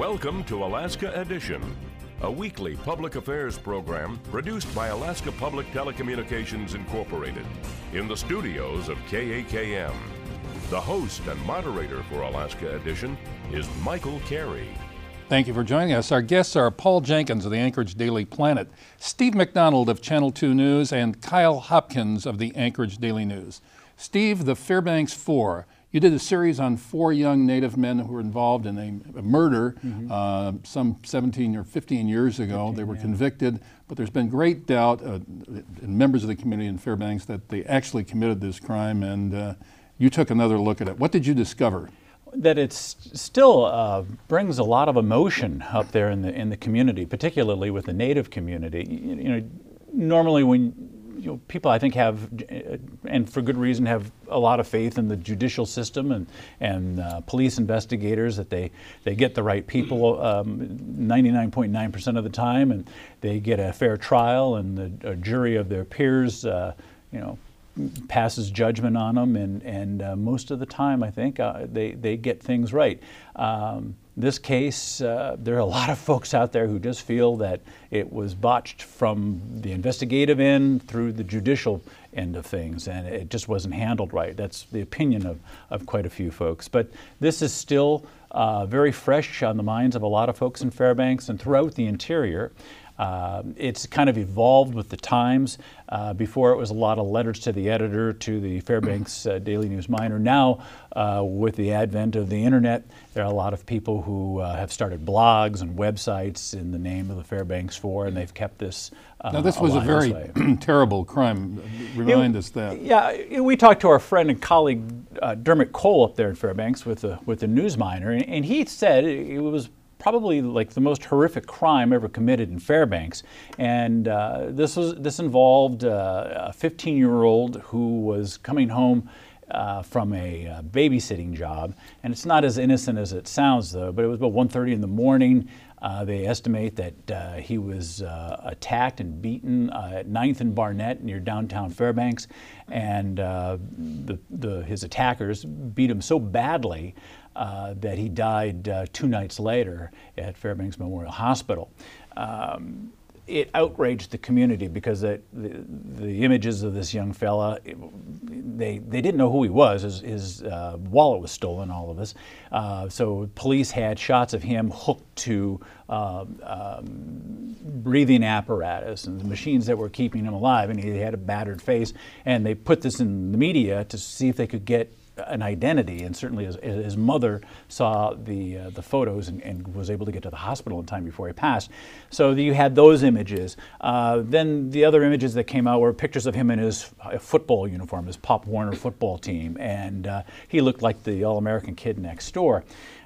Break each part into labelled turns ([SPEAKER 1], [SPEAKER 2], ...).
[SPEAKER 1] Welcome to Alaska Edition, a weekly public affairs program produced by Alaska Public Telecommunications Incorporated in the studios of KAKM. The host and moderator for Alaska Edition is Michael Carey.
[SPEAKER 2] Thank you for joining us. Our guests are Paul Jenkins of the Anchorage Daily Planet, Steve McDonald of Channel 2 News, and Kyle Hopkins of the Anchorage Daily News. Steve, the Fairbanks Four. You did a series on 4 young Native men who were involved in a murder some 17 or 15 years ago. They were convicted, but there's been great doubt in members of the community in Fairbanks that they actually committed this crime, and you took another look at it. What did you discover?
[SPEAKER 3] That it still brings a lot of emotion up there in the community, particularly with the Native community. You know, normally when people, I think, have, and for good reason, have a lot of faith in the judicial system and police investigators, that they get the right people 99.9% of the time, and they get a fair trial, and a jury of their peers, passes judgment on them, and most of the time, I think, they get things right. This case, there are a lot of folks out there who just feel that it was botched from the investigative end through the judicial end of things, and it just wasn't handled right. That's the opinion of quite a few folks. But this is still very fresh on the minds of a lot of folks in Fairbanks and throughout the interior. It's kind of evolved with the times. Before it was a lot of letters to the editor, to the Fairbanks Daily News Miner. Now, with the advent of the internet, there are a lot of people who have started blogs and websites in the name of the Fairbanks Four, and they've kept this
[SPEAKER 2] Now, this was a very terrible crime. Remind us that.
[SPEAKER 3] Yeah, we talked to our friend and colleague Dermot Cole up there in Fairbanks with the News Miner, and he said it was probably like the most horrific crime ever committed in Fairbanks. And this involved a 15-year-old who was coming home from a babysitting job. And it's not as innocent as it sounds, though, but it was about 1:30 in the morning. They estimate that he was attacked and beaten at 9th and Barnett near downtown Fairbanks. And his attackers beat him so badly that he died 2 nights later at Fairbanks Memorial Hospital. It outraged the community because the images of this young fella, they didn't know who he was. His wallet was stolen, all of this. So police had shots of him hooked to breathing apparatus and the machines that were keeping him alive, and he had a battered face. And they put this in the media to see if they could get an identity, and certainly his mother saw the photos and was able to get to the hospital in time before he passed. So you had those images. Then the other images that came out were pictures of him in his football uniform, his Pop Warner football team, and he looked like the all-American kid next door.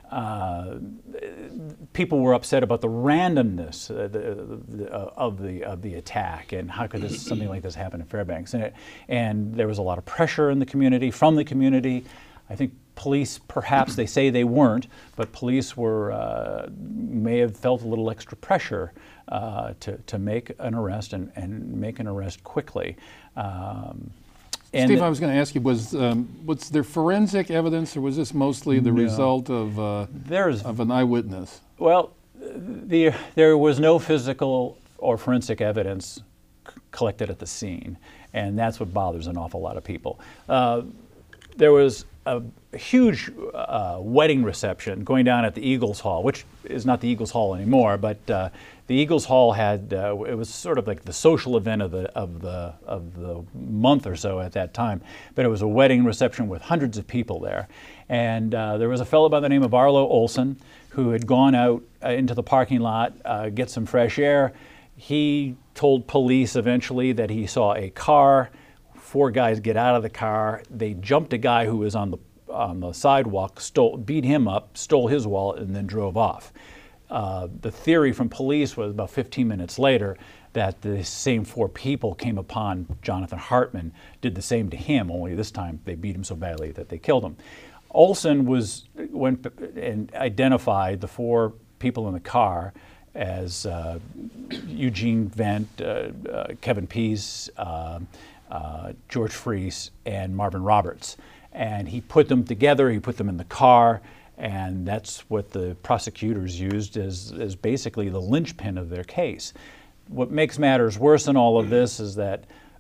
[SPEAKER 3] People were upset about the randomness of the attack, and how could something like this happen in Fairbanks? And there was a lot of pressure in the community, from the community. I think police, perhaps they say they weren't, but police may have felt a little extra pressure to make an arrest and make an arrest quickly.
[SPEAKER 2] Steve, I was going to ask you, was there forensic evidence, or was this mostly the result of an eyewitness?
[SPEAKER 3] Well, there was no physical or forensic evidence collected at the scene, and that's what bothers an awful lot of people. There was a huge wedding reception going down at the Eagles Hall, which is not the Eagles Hall anymore, but the Eagles Hall had it was sort of like the social event of the month or so at that time. But it was a wedding reception with hundreds of people there, and there was a fellow by the name of Arlo Olson who had gone out into the parking lot, get some fresh air. He told police eventually that he saw a car. 4 guys get out of the car. They jumped a guy who was on the sidewalk, beat him up, stole his wallet, and then drove off. The theory from police was about 15 minutes later that the same 4 people came upon Jonathan Hartman, did the same to him, only this time they beat him so badly that they killed him. Olson went and identified the 4 people in the car as Eugene Vent, Kevin Pease, George Freese, and Marvin Roberts. And he put them together, he put them in the car, And that's what the prosecutors used as basically the linchpin of their case. What makes matters worse in all of this is that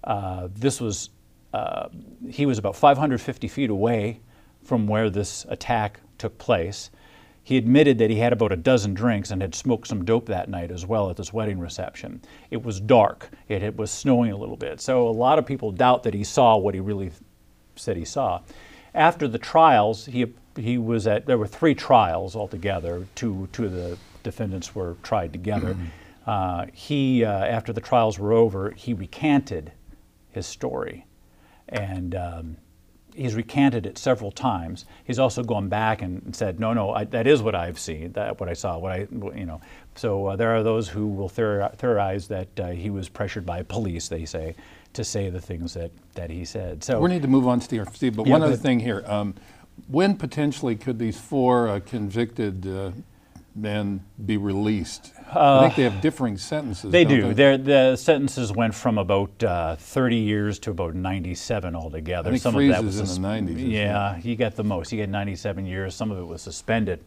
[SPEAKER 3] he was about 550 feet away from where this attack took place. He admitted that he had about a dozen drinks and had smoked some dope that night as well at this wedding reception. It was dark. It was snowing a little bit. So a lot of people doubt that he saw what he really said he saw. After the trials, there were 3 trials altogether. Two of the defendants were tried together. After the trials were over, he recanted his story. And he's recanted it several times. He's also gone back and said, no, that is what I've seen, what I saw, So there are those who will theorize that he was pressured by police, they say, to say the things that he said. So
[SPEAKER 2] we need to move on, Steve, but one other thing here. When potentially could these 4 convicted men be released? I think they have differing sentences.
[SPEAKER 3] They do. The sentences went from about 30 years to about 97 altogether.
[SPEAKER 2] I think
[SPEAKER 3] some
[SPEAKER 2] Freeze
[SPEAKER 3] of that was
[SPEAKER 2] is in the 90s.
[SPEAKER 3] Yeah, he got the most. He got 97 years. Some of it was suspended.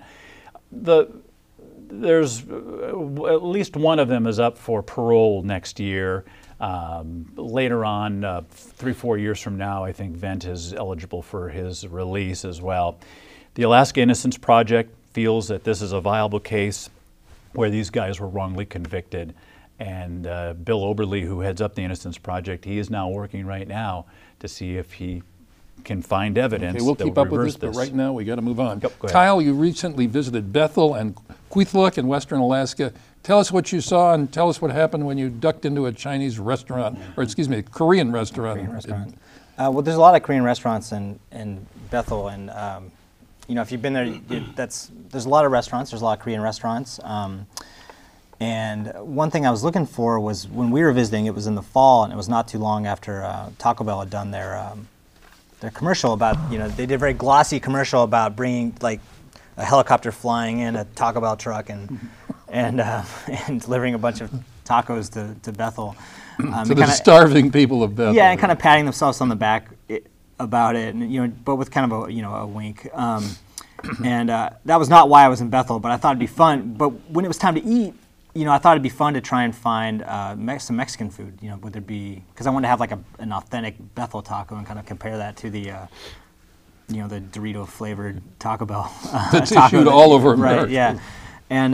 [SPEAKER 3] There's at least one of them is up for parole next year. Later on, 3-4 years from now, I think Vent is eligible for his release as well. The Alaska Innocence Project feels that this is a viable case where these guys were wrongly convicted. And Bill Oberle, who heads up the Innocence Project, he is now working right now to see if he can find evidence.
[SPEAKER 2] Okay, we'll
[SPEAKER 3] that
[SPEAKER 2] keep
[SPEAKER 3] will
[SPEAKER 2] up with
[SPEAKER 3] reverse
[SPEAKER 2] this, but right now we got to move on.
[SPEAKER 3] Yep, go ahead.
[SPEAKER 2] Kyle, you recently visited Bethel and Kwethluk in western Alaska. Tell us what you saw and tell us what happened when you ducked into a Chinese restaurant, or excuse me, a Korean restaurant.
[SPEAKER 4] Well, there's a lot of Korean restaurants in Bethel, and if you've been there, there's a lot of restaurants. There's a lot of Korean restaurants. And one thing I was looking for was when we were visiting, it was in the fall, and it was not too long after Taco Bell had done their commercial about, they did a very glossy commercial about bringing like a helicopter flying in a Taco Bell truck and delivering a bunch of tacos to Bethel.
[SPEAKER 2] To the starving people of Bethel.
[SPEAKER 4] Yeah, and kind of patting themselves on the back about it, and but with kind of a wink. And that was not why I was in Bethel, but I thought it'd be fun. But when it was time to eat, I thought it'd be fun to try and find some Mexican food. Would there be? Because I wanted to have like an authentic Bethel taco and kind of compare that to the the Dorito flavored Taco Bell.
[SPEAKER 2] That's issued all over America.
[SPEAKER 4] Right, yeah. And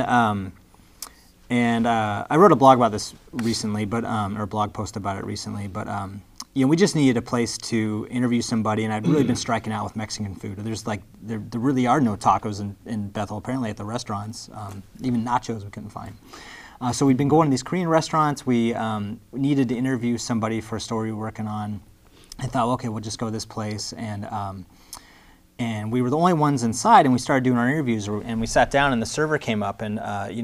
[SPEAKER 4] I wrote a blog about this recently, or a blog post about it recently, but we just needed a place to interview somebody, and I'd really been striking out with Mexican food. There really are no tacos in Bethel, apparently, at the restaurants. Even nachos we couldn't find. So we'd been going to these Korean restaurants. We needed to interview somebody for a story we were working on. I thought, okay, we'll just go to this place, and we were the only ones inside, and we started doing our interviews, and we sat down, and the server came up, and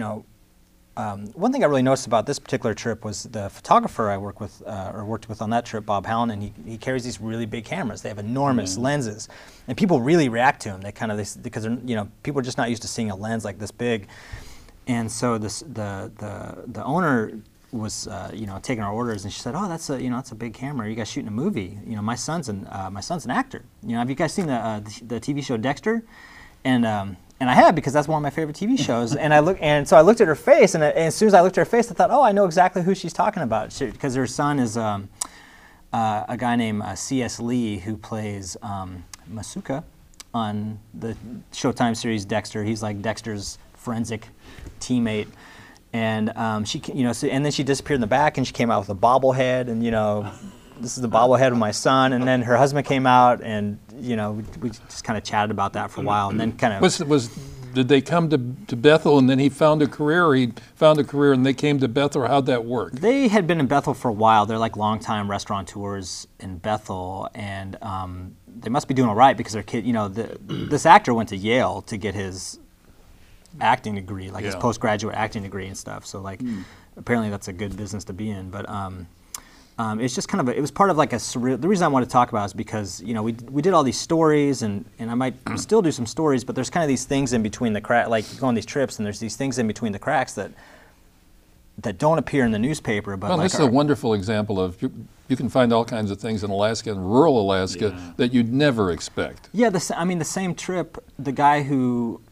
[SPEAKER 4] one thing I really noticed about this particular trip was the photographer I worked with on that trip, Bob Hallen, and he carries these really big cameras. They have enormous lenses, and people really react to them. Because people are just not used to seeing a lens like this big, and so the owner was taking our orders, and she said, "Oh, that's a big camera. You guys shooting a movie? My son's an actor. Have you guys seen the TV show Dexter?" And I have, because that's one of my favorite TV shows. And so I looked at her face, and as soon as I looked at her face, I thought, oh, I know exactly who she's talking about, because her son is a guy named C.S. Lee, who plays Masuka on the Showtime series Dexter. He's like Dexter's forensic teammate. And and then she disappeared in the back, and she came out with a bobblehead, and this is the bobblehead of my son. And then her husband came out, and we just kind of chatted about that for a while, and then kind of
[SPEAKER 2] did they come to Bethel, and then he found a career, or he found a career and they came to Bethel, or how'd that work?
[SPEAKER 4] They had been in Bethel for a while. They're like longtime restaurateurs in Bethel, and they must be doing all right, because their kid, this actor went to Yale to get his acting degree, his postgraduate acting degree and stuff. So apparently that's a good business to be in. But it's just kind of it was part of like a surreal. The reason I want to talk about it is because we did all these stories, and I might still do some stories, but there's kind of these things in between the cracks. Like, you go on these trips, and there's these things in between the cracks that don't appear in the newspaper. But
[SPEAKER 2] this is a wonderful example of You can find all kinds of things in Alaska and rural Alaska that you'd never expect.
[SPEAKER 4] Yeah, I mean the same trip. The guy who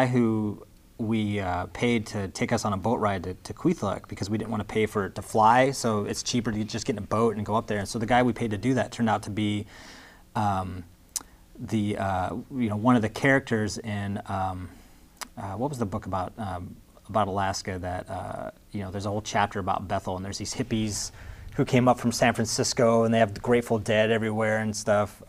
[SPEAKER 4] we paid to take us on a boat ride to Kwethluk because we didn't want to pay for it to fly, so it's cheaper to just get in a boat and go up there. And so the guy we paid to do that turned out to be one of the characters in what was the book about Alaska that there's a whole chapter about Bethel, and there's these hippies who came up from San Francisco and they have the Grateful Dead everywhere and stuff.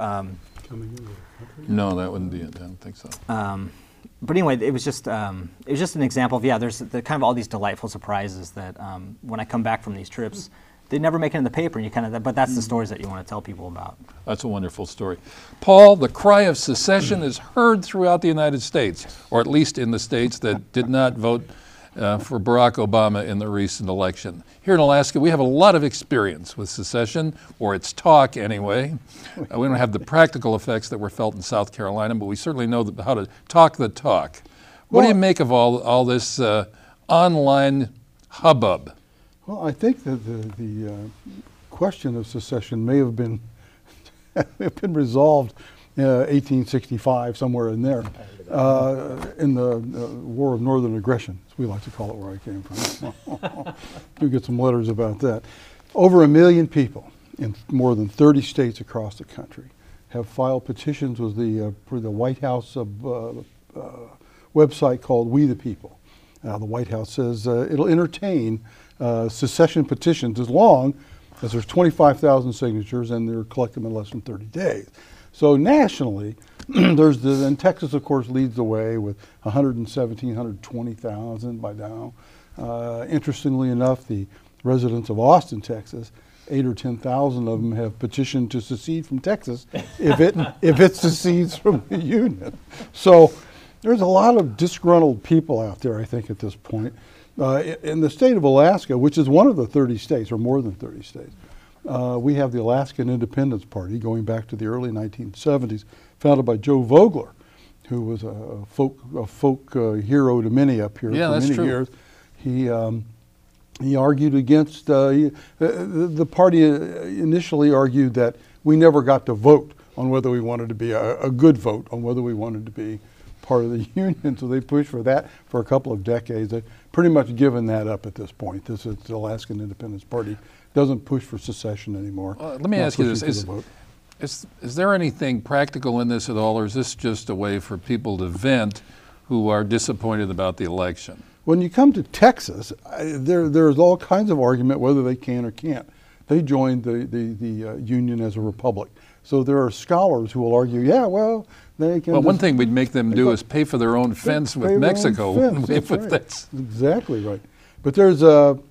[SPEAKER 2] No, that wouldn't be it. I don't think so.
[SPEAKER 4] But anyway, it was just an example of there's kind of all these delightful surprises that when I come back from these trips, they never make it in the paper, and but that's the stories that you want to tell people about.
[SPEAKER 2] That's a wonderful story. Paul, the cry of secession is heard throughout the United States, or at least in the states that did not vote for Barack Obama in the recent election. Here in Alaska, we have a lot of experience with secession, or its talk anyway. We don't have the practical effects that were felt in South Carolina, but we certainly know how to talk the talk. What do you make of all this online hubbub?
[SPEAKER 5] Well, I think that the question of secession may have been resolved in 1865, somewhere in there, in the War of Northern Aggression, as we like to call it, where I came from. We get some letters about that. Over 1 million people in more than 30 states across the country have filed petitions with the White House website called We the People. The White House says it'll entertain secession petitions as long as there's 25,000 signatures and they're collected in less than 30 days. So nationally, and Texas, of course, leads the way with 117,000, 120,000 by now. Interestingly enough, the residents of Austin, Texas, 8,000 or 10,000 of them have petitioned to secede from Texas if it secedes from the Union. So there's a lot of disgruntled people out there, I think, at this point. In the state of Alaska, which is one of the 30 states, or more than 30 states, we have the Alaskan Independence Party going back to the early 1970s, founded by Joe Vogler, who was a folk hero to many up here for many years. He argued against, the party initially argued that we never got to vote on whether we wanted to be a good vote, on whether we wanted to be part of the Union, so they pushed for that for a couple of decades. They've pretty much given that up at this point. This is the Alaskan Independence Party doesn't push for secession anymore.
[SPEAKER 2] Let me ask you this. Is there anything practical in this at all, or is this just a way for people to vent who are disappointed about the election?
[SPEAKER 5] When you come to Texas, there's all kinds of argument whether they can or can't. They joined the Union as a republic. So there are scholars who will argue, yeah, well, they can. Well,
[SPEAKER 2] one thing we'd make them do is pay for their own fence with Mexico.
[SPEAKER 5] That's exactly right. But there's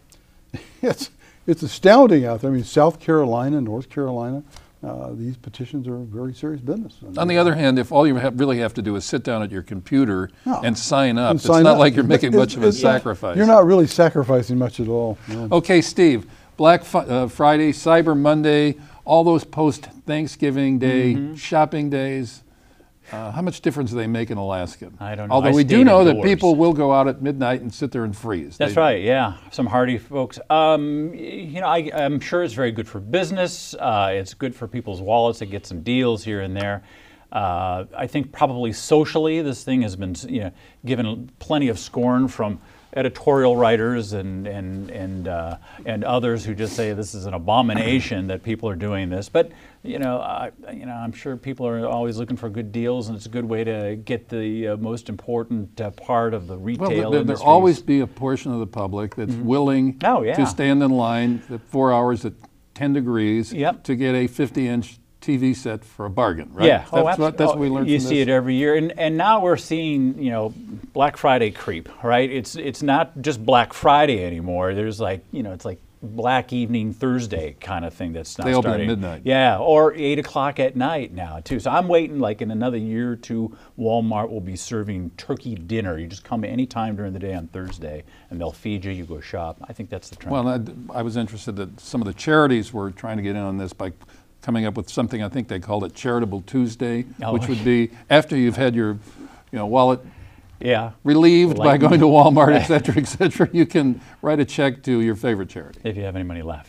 [SPEAKER 5] it's astounding out there. I mean, South Carolina, North Carolina, these petitions are very serious business.
[SPEAKER 2] On the other hand, if all you really have to do is sit down at your computer and sign up, it's not like you're making much of a sacrifice.
[SPEAKER 5] You're not really sacrificing much at all. No.
[SPEAKER 2] Okay, Steve, Black Friday, Cyber Monday, all those post-Thanksgiving Day shopping days, how much difference do they make in Alaska?
[SPEAKER 3] I don't know.
[SPEAKER 2] Although we do know that people will go out at midnight and sit there and freeze.
[SPEAKER 3] That's right, yeah. Some hardy folks. I'm sure it's very good for business. It's good for people's wallets to get some deals here and there. I think probably socially this thing has been given plenty of scorn from editorial writers and others who just say this is an abomination that people are doing this. But I'm sure people are always looking for good deals, and it's a good way to get the most important part of the retail industry.
[SPEAKER 2] There'll always be a portion of the public that's willing to stand in line for 4 hours at 10 degrees to get a 50-inch TV set for a bargain, right?
[SPEAKER 3] Yeah,
[SPEAKER 2] that's what we learned.
[SPEAKER 3] You
[SPEAKER 2] from
[SPEAKER 3] see it every year, and now we're seeing Black Friday creep, right? It's not just Black Friday anymore. There's it's like Black Evening Thursday kind of thing that's now
[SPEAKER 2] starting. They open at midnight.
[SPEAKER 3] Yeah, or 8 o'clock at night now too. So I'm waiting, like in another year or two, Walmart will be serving turkey dinner. You just come anytime during the day on Thursday, and they'll feed you. You go shop. I think that's the trend.
[SPEAKER 2] Well, I was interested that some of the charities were trying to get in on this by coming up with something, I think they called it Charitable Tuesday, which would be after you've had your wallet relieved by going to Walmart, et cetera, you can write a check to your favorite charity.
[SPEAKER 3] If you have any money left.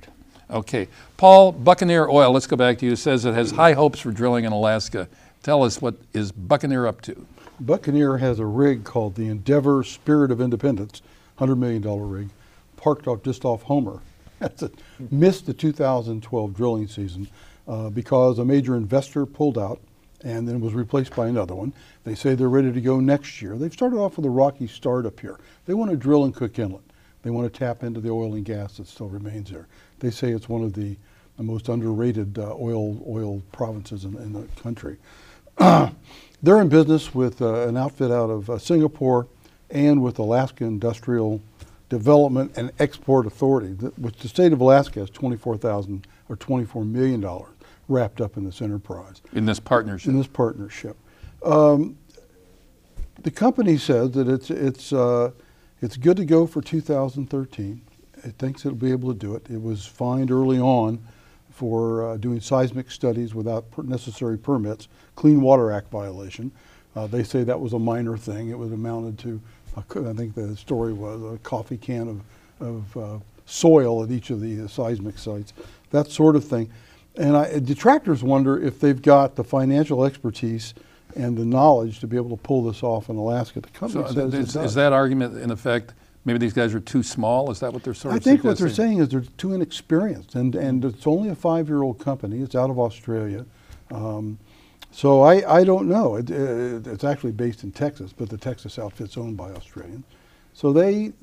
[SPEAKER 2] Okay. Paul, Buccaneer Oil, let's go back to you, says it has high hopes for drilling in Alaska. Tell us, what is Buccaneer up to?
[SPEAKER 5] Buccaneer has a rig called the Endeavor Spirit of Independence, $100 million rig, parked just off Homer. Missed the 2012 drilling season because a major investor pulled out and then was replaced by another one. They say they're ready to go next year. They've started off with a rocky start up here. They want to drill in Cook Inlet. They want to tap into the oil and gas that still remains there. They say it's one of the most underrated oil provinces in the country. They're in business with an outfit out of Singapore and with Alaska Industrial Development and Export Authority, which the state of Alaska has $24 million wrapped up in this enterprise.
[SPEAKER 2] In this partnership?
[SPEAKER 5] In this partnership. The company says that it's good to go for 2013. It thinks it'll be able to do it. It was fined early on for doing seismic studies without necessary permits, Clean Water Act violation. They say that was a minor thing. It was amounted to, I think the story was, a coffee can of soil at each of the seismic sites, that sort of thing. And detractors wonder if they've got the financial expertise and the knowledge to be able to pull this off in Alaska. The company says
[SPEAKER 2] is that argument, in effect, maybe these guys are too small? Is that what they're sort of
[SPEAKER 5] I think
[SPEAKER 2] suggesting?
[SPEAKER 5] what they're saying is they're too inexperienced, and it's only a 5-year-old company. It's out of Australia. So I don't know. It's actually based in Texas, but the Texas outfit's owned by Australians. So they're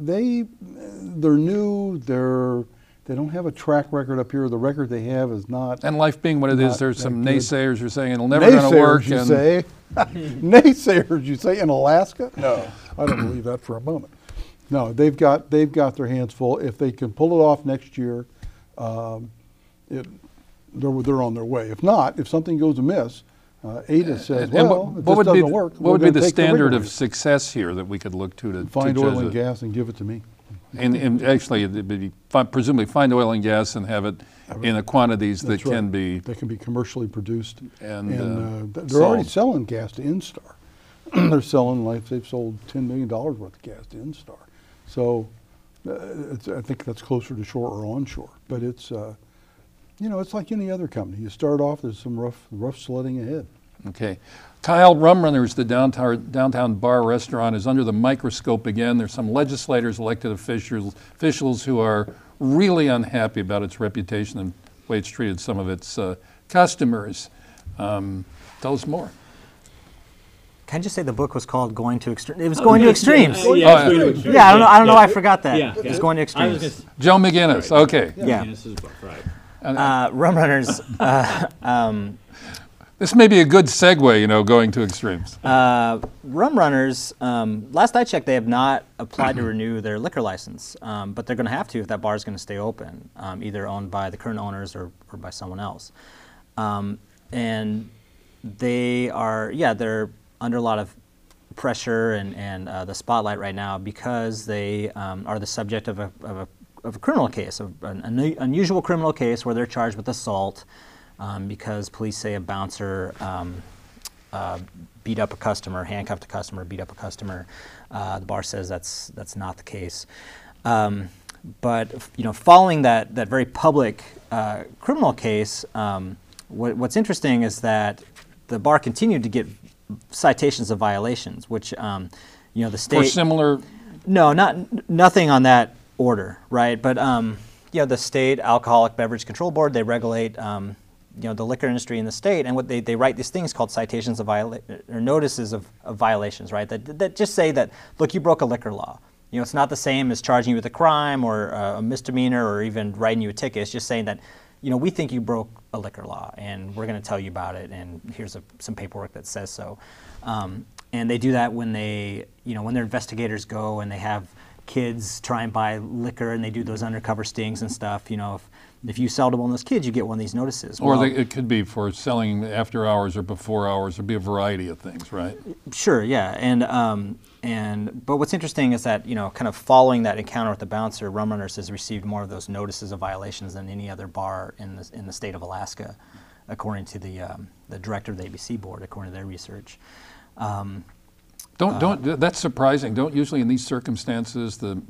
[SPEAKER 5] new. They don't have a track record up here. The record they have is not.
[SPEAKER 2] And life being what it is, there's some
[SPEAKER 5] good.
[SPEAKER 2] naysayers who are saying it'll never going to work.
[SPEAKER 5] You say? Naysayers, you say, in Alaska? No, I don't believe that for a moment. No, they've got their hands full. If they can pull it off next year, they're on their way. If not, if something goes amiss, ADA says, well, if this doesn't work,
[SPEAKER 2] what would be the standard of success here that we could look to
[SPEAKER 5] find oil and gas and give it to me?
[SPEAKER 2] And actually, it'd be presumably find oil and gas and have it in the quantities that can be
[SPEAKER 5] commercially produced.
[SPEAKER 2] And
[SPEAKER 5] they're already selling gas to Instar. They're selling, like they've sold $10 million worth of gas to Instar. So I think that's closer to shore or onshore. But it's it's like any other company. You start off, there's some rough sledding ahead.
[SPEAKER 2] Okay. Kyle, Rum Runners, the downtown bar restaurant, is under the microscope again. There's some legislators, elected officials who are really unhappy about its reputation and the way it's treated some of its customers. Tell us more.
[SPEAKER 4] Can I just say the book was called Going to Extremes? It was Going to Extremes.
[SPEAKER 3] Yeah,
[SPEAKER 4] I don't know. I forgot that.
[SPEAKER 3] Yeah,
[SPEAKER 4] It was Going to Extremes.
[SPEAKER 2] Joe McGinnis. Okay.
[SPEAKER 4] Yeah.
[SPEAKER 3] McGinnis's book, right.
[SPEAKER 4] Rum Runners.
[SPEAKER 2] This may be a good segue, going to extremes.
[SPEAKER 4] Rum Runners, last I checked, they have not applied to renew their liquor license, but they're going to have to if that bar is going to stay open, either owned by the current owners or by someone else. And they are, they're under a lot of pressure and the spotlight right now because they are the subject of a criminal case, of an unusual criminal case where they're charged with assault. Because police say a bouncer beat up a customer, handcuffed a customer, beat up a customer. The bar says that's not the case. But following that very public criminal case, what's interesting is that the bar continued to get citations of violations, which the state
[SPEAKER 2] for similar.
[SPEAKER 4] No, nothing on that order, right? But the state Alcoholic Beverage Control Board, they regulate. The liquor industry in the state, and what they write these things called citations of or notices of violations, right? That just say that, look, you broke a liquor law. It's not the same as charging you with a crime or a misdemeanor or even writing you a ticket. It's just saying that, we think you broke a liquor law, and we're going to tell you about it, and here's some paperwork that says so. And they do that when when their investigators go and they have kids try and buy liquor, and they do those undercover stings and stuff. If you sell to one of those kids, you get one of these notices.
[SPEAKER 2] Or it could be for selling after hours or before hours. There'd be a variety of things, right?
[SPEAKER 4] Sure, yeah. But what's interesting is that, kind of following that encounter with the bouncer, Rum Runners has received more of those notices of violations than any other bar in the state of Alaska, according to the director of the ABC board, according to their research.
[SPEAKER 2] That's surprising. Don't usually in these circumstances the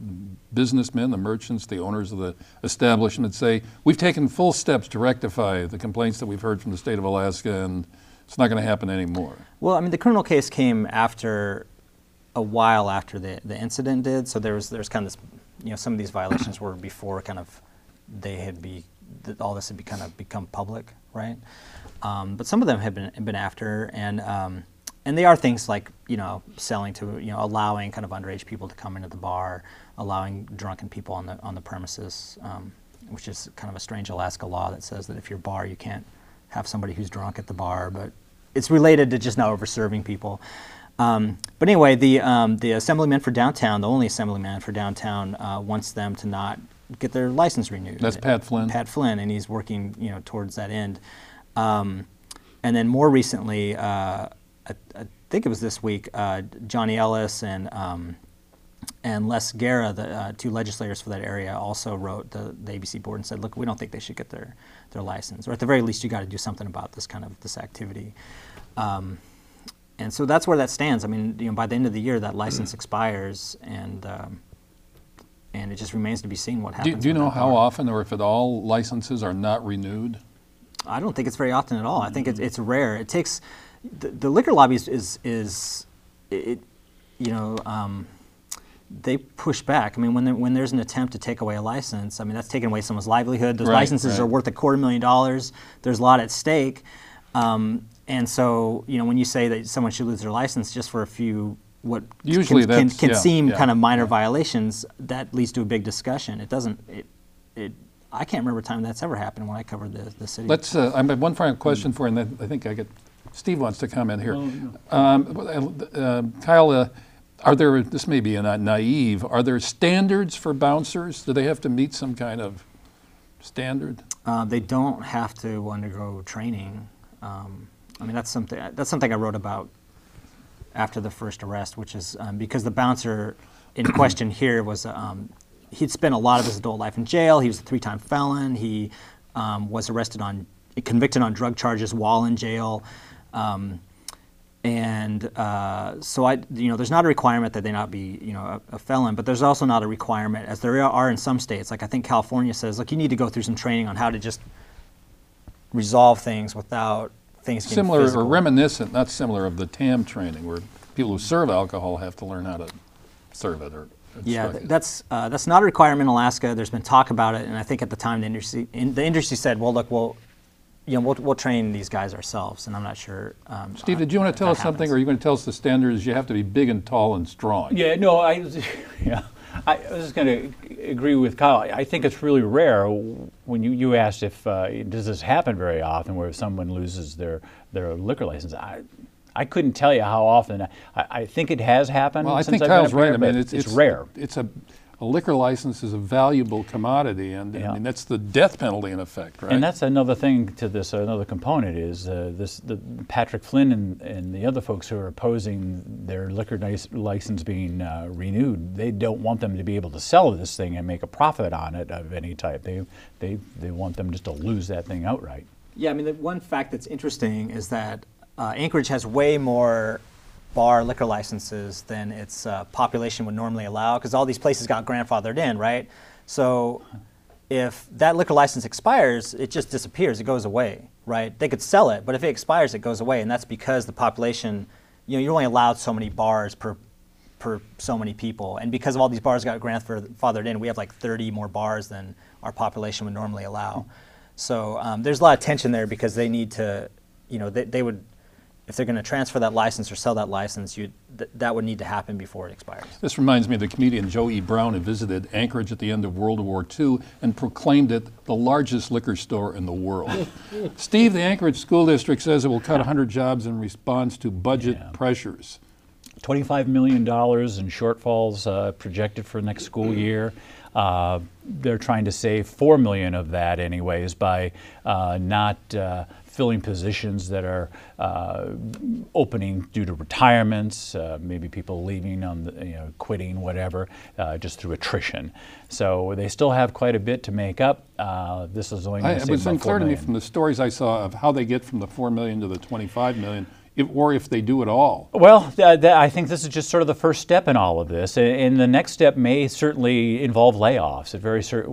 [SPEAKER 2] businessmen, the merchants, the owners of the establishment say, we've taken full steps to rectify the complaints that we've heard from the state of Alaska, and it's not going to happen anymore.
[SPEAKER 4] Well, I mean, the criminal case came after a while after the incident did, so there's kind of this, some of these violations were before kind of all this had kind of become public, right? But some of them have been after, and they are things like selling to allowing kind of underage people to come into the bar, allowing drunken people on the premises, which is kind of a strange Alaska law that says that if you're a bar you can't have somebody who's drunk at the bar, but it's related to just not over-serving people. But anyway, the assemblyman for downtown, the only assemblyman for downtown, wants them to not get their license renewed.
[SPEAKER 2] That's Pat Flynn.
[SPEAKER 4] Pat Flynn, and he's working towards that end. And then more recently, I think it was this week, Johnny Ellis and Les Guerra, the two legislators for that area, also wrote the ABC board and said, look, we don't think they should get their license, or at the very least, you got to do something about this activity. And so that's where that stands. I mean, by the end of the year, that license expires, and it just remains to be seen what happens.
[SPEAKER 2] Do you know how often, or if at all, licenses are not renewed?
[SPEAKER 4] I don't think it's very often at all. I think it's rare. It takes the liquor lobby they push back. I mean, when there's an attempt to take away a license, I mean, that's taking away someone's livelihood. Those licenses are worth $250,000. There's a lot at stake. And so, when you say that someone should lose their license just for a few what
[SPEAKER 2] usually
[SPEAKER 4] can seem kind of minor violations, that leads to a big discussion. It doesn't. I can't remember a time that's ever happened when I covered the city.
[SPEAKER 2] Let's. I have one final question for you, and then I think Steve wants to comment here. Kyle, are there? This may be naive. Are there standards for bouncers? Do they have to meet some kind of standard?
[SPEAKER 4] They don't have to undergo training. I mean, that's something I wrote about after the first arrest, which is because the bouncer in question here was he'd spent a lot of his adult life in jail. He was a 3-time felon. He was convicted on drug charges while in jail, and so there's not a requirement that they not be a felon, but there's also not a requirement, as there are in some states. Like I think California says, look, you need to go through some training on how to just resolve things without things getting
[SPEAKER 2] similar
[SPEAKER 4] physical.
[SPEAKER 2] or reminiscent, not similar, of the TAM training, where people who serve alcohol have to learn how to serve it.
[SPEAKER 4] Yeah, that's not a requirement in Alaska. There's been talk about it, and I think at the time the industry said, well, look, we'll train these guys ourselves, and I'm not sure.
[SPEAKER 2] Steve, did you want to tell us something, or are you going to tell us the standards? You have to be big and tall and strong.
[SPEAKER 3] Yeah, no, I was just going to agree with Kyle. I think it's really rare. When you asked if does this happen very often, where someone loses their liquor license, I couldn't tell you how often. I think it has happened.
[SPEAKER 2] Well, I
[SPEAKER 3] since
[SPEAKER 2] think
[SPEAKER 3] I've
[SPEAKER 2] Kyle's
[SPEAKER 3] been up
[SPEAKER 2] right.
[SPEAKER 3] here,
[SPEAKER 2] I mean,
[SPEAKER 3] it's rare.
[SPEAKER 2] It's a liquor license is a valuable commodity, and I mean, that's the death penalty in effect, right?
[SPEAKER 3] And that's another thing to this. Another component is the Patrick Flynn and the other folks who are opposing their liquor license being renewed. They don't want them to be able to sell this thing and make a profit on it of any type. They want them just to lose that thing outright.
[SPEAKER 4] Yeah, I mean, the one fact that's interesting is that Anchorage has way more bar liquor licenses than its population would normally allow, because all these places got grandfathered in, right? So if that liquor license expires, it just disappears, it goes away, right? They could sell it, but if it expires, it goes away, and that's because the population, you're only allowed so many bars per so many people, and because of all these bars got grandfathered in, we have like 30 more bars than our population would normally allow. So there's a lot of tension there, because they need to, they would, if they're going to transfer that license or sell that license, that would need to happen before it expires.
[SPEAKER 2] This reminds me of the comedian Joe E. Brown, who visited Anchorage at the end of World War II and proclaimed it the largest liquor store in the world. Steve, the Anchorage School District says it will cut 100 jobs in response to budget pressures.
[SPEAKER 3] $25 million in shortfalls projected for next school year. They're trying to save $4 million of that anyways by not filling positions that are opening due to retirements, maybe people leaving on quitting, whatever, just through attrition. So they still have quite a bit to make up. This is only going to save about $4 million.
[SPEAKER 2] It was unclear to me from the stories I saw of how they get from the $4 million to the $25 million or if they do it all?
[SPEAKER 3] Well, I think this is just sort of the first step in all of this, and the next step may certainly involve layoffs. It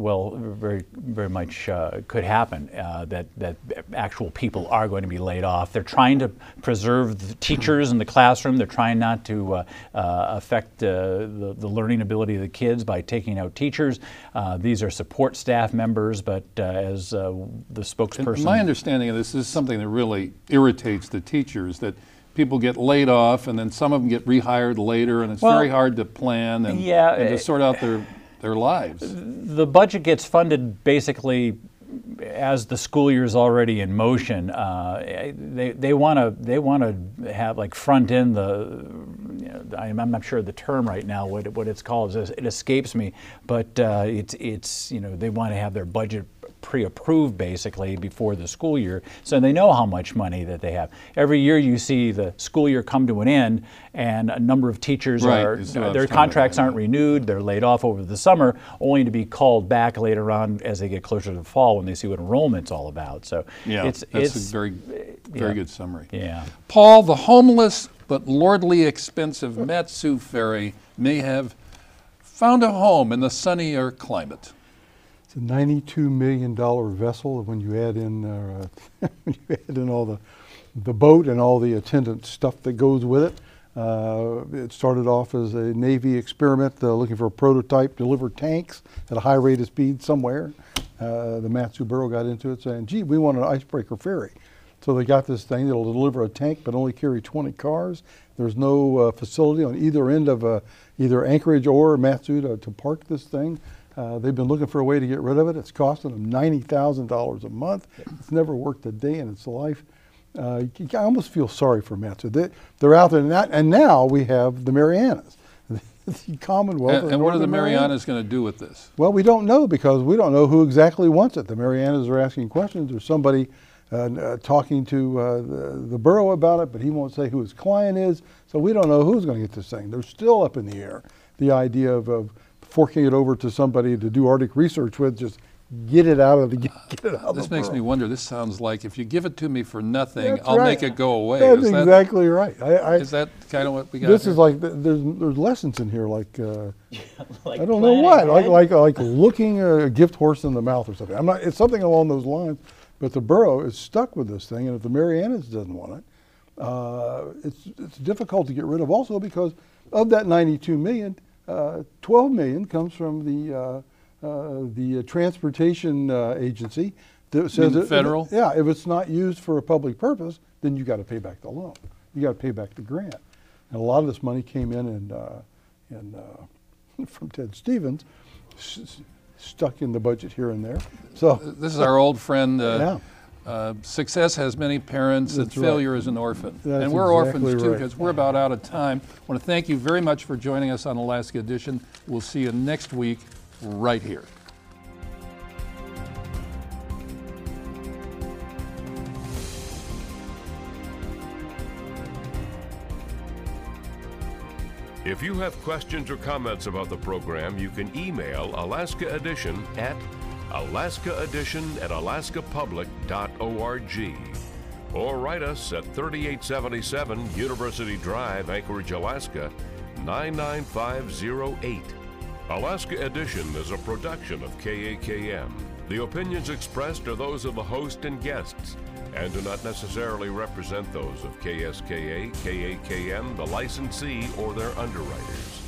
[SPEAKER 3] very much could happen that actual people are going to be laid off. They're trying to preserve the teachers in the classroom. They're trying not to affect the learning ability of the kids by taking out teachers. These are support staff members, but as the spokesperson,
[SPEAKER 2] my understanding of this is something that really irritates the teachers, that people get laid off and then some of them get rehired later, and it's very hard to plan and to sort out their lives.
[SPEAKER 3] The budget gets funded basically as the school year is already in motion. They want to have like front end the. I'm not sure of the term right now. What it's called, it escapes me. But it's they want to have their budget pre-approved basically before the school year, so they know how much money that they have. Every year you see the school year come to an end, and a number of teachers their contracts aren't renewed. They're laid off over the summer, only to be called back later on as they get closer to the fall when they see what enrollment's all about. So
[SPEAKER 2] it's a very good summary.
[SPEAKER 3] Yeah,
[SPEAKER 2] Paul, the homeless but lordly expensive Mat-Su ferry may have found a home in the sunnier climate.
[SPEAKER 5] It's a $92 million vessel when you add in all the boat and all the attendant stuff that goes with it. It started off as a Navy experiment looking for a prototype, deliver tanks at a high rate of speed somewhere. The Mat-Su Borough got into it saying, gee, we want an icebreaker ferry. So they got this thing that'll deliver a tank but only carry 20 cars. There's no facility on either end of either Anchorage or Mat-Su to park this thing. They've been looking for a way to get rid of it. It's costing them $90,000 a month. It's never worked a day in its life. I almost feel sorry for Mat-Su. They're out there, and now we have the Marianas. The Commonwealth.
[SPEAKER 2] And what are the Marianas going to do with this?
[SPEAKER 5] Well, we don't know, because we don't know who exactly wants it. The Marianas are asking questions. There's somebody talking to the borough about it, but he won't say who his client is. So we don't know who's going to get this thing. They're still up in the air. The idea of forking it over to somebody to do Arctic research with, just get it out of the
[SPEAKER 2] This makes me wonder, this sounds like if you give it to me for nothing,
[SPEAKER 5] That's
[SPEAKER 2] I'll
[SPEAKER 5] right.
[SPEAKER 2] make it go away.
[SPEAKER 5] That's exactly right.
[SPEAKER 2] Is that kind of what we got
[SPEAKER 5] This
[SPEAKER 2] here?
[SPEAKER 5] is like, there's lessons in here, like,
[SPEAKER 3] like
[SPEAKER 5] I don't know what, like looking a gift horse in the mouth or something. It's something along those lines, but the borough is stuck with this thing, and if the Marianas doesn't want it, it's difficult to get rid of also, because of that 92 million, 12 million comes from the transportation agency. That says
[SPEAKER 2] federal?
[SPEAKER 5] Yeah, if it's not used for a public purpose, then you got to pay back the loan. You got to pay back the grant. And a lot of this money came in from Ted Stevens, stuck in the budget here and there. So
[SPEAKER 2] this is our old friend. Success has many parents, and failure is an orphan. And we're orphans too, because we're about out of time. I want to thank you very much for joining us on Alaska Edition. We'll see you next week right here.
[SPEAKER 1] If you have questions or comments about the program, you can email Alaska Edition at alaskaedition@alaskapublic.org, or write us at 3877 University Drive, Anchorage, Alaska 99508. Alaska Edition is a production of KAKM. The opinions expressed are those of the host and guests, and do not necessarily represent those of KSKA, KAKM, the licensee, or their underwriters.